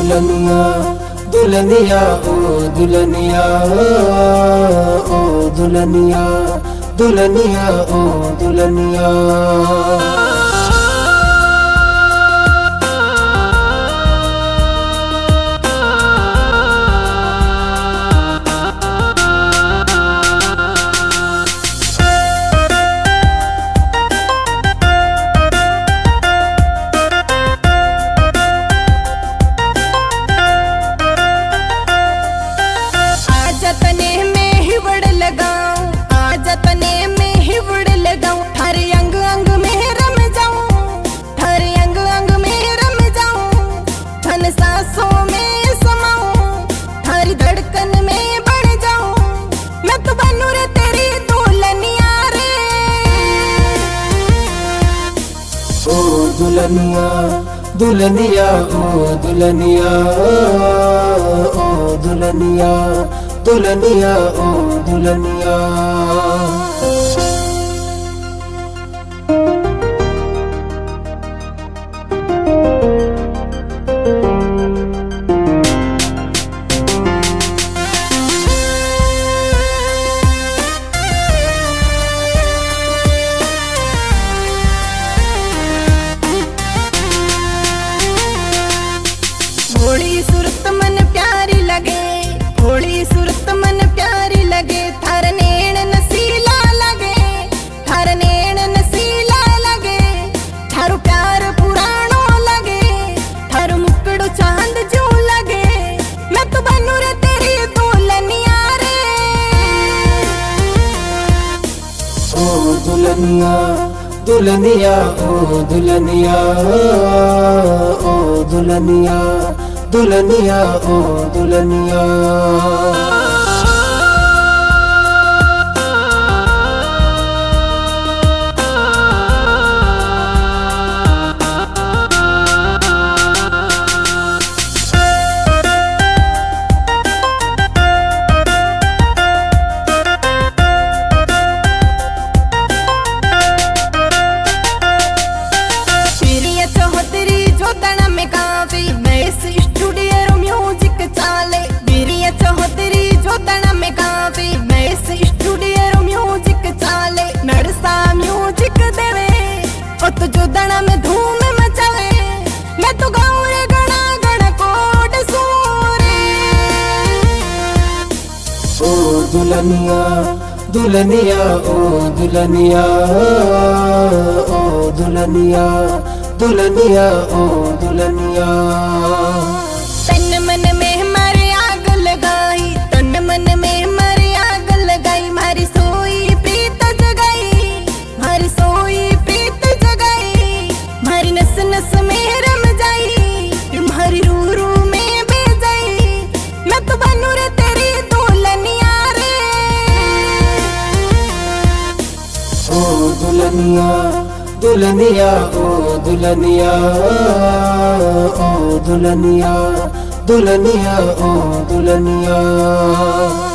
दुल्हनिया दुल्हनिया ओ दुल्हनिया ओ दुल्हनिया दुल्हनिया ओ दुल्हनिया। दुल्हनिया दुल्हनिया ओ दुल्हनिया ओ दुल्हनिया दुल्हनिया ओ दुल्हनिया। थोड़ी सूरत मन प्यारी लगे, थोड़ी सूरत मन प्यारी लगे, थार नैन नसीला लगे, थार नैन नसीला लगे, थारो प्यार पुरानो लगे, थारो मुकड़ो चांद जो लगे, मैं तो बनू रे तेरी दुल्हनिया रे। ओ दुल्हनिया दुल्हनिया ओ दुल्हनिया ओ दुल्हनिया दुल्हनिया ओ दुल्हनिया। तो जो दड़ा में धूम मचावे, मैं तो गाऊं रे गणा गण कोट सूरे। ओ दुल्हनिया दुल्हनिया ओ दुल्हनिया ओ दुल्हनिया दुल्हनिया ओ दुल्हनिया। तन मन में हमारे आग लगाई, तन मन में हमारे आग लगाई, मारी सोई प्रीत जगाई, मारी सोई नस नस में रम जाई, मारी रू रू में बह जाई, मैं तो बनू रे तेरी दुल्हनिया रे। ओ दुल्हनिया दुल्हनिया ओ दुल्हनिया ओ दुल्हनिया दुल्हनिया ओ दुल्हनिया।